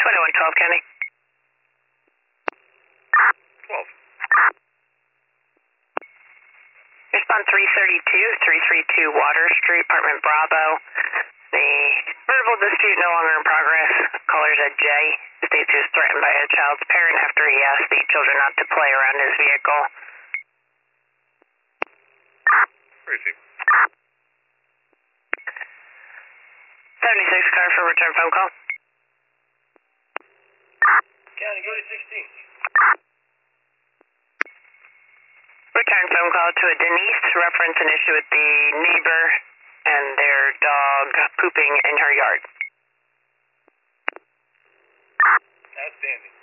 2112 County. 12. Respond 332 Water Street, Apartment Bravo. The verbal dispute no longer in progress. Caller's at J. States he was threatened by a child's parent after he asked the children not to play around his vehicle. Receive. 76 car for return phone call. County, go to 16. Return phone call to a Denise, reference an issue with the neighbor and their dog pooping in her yard. Outstanding.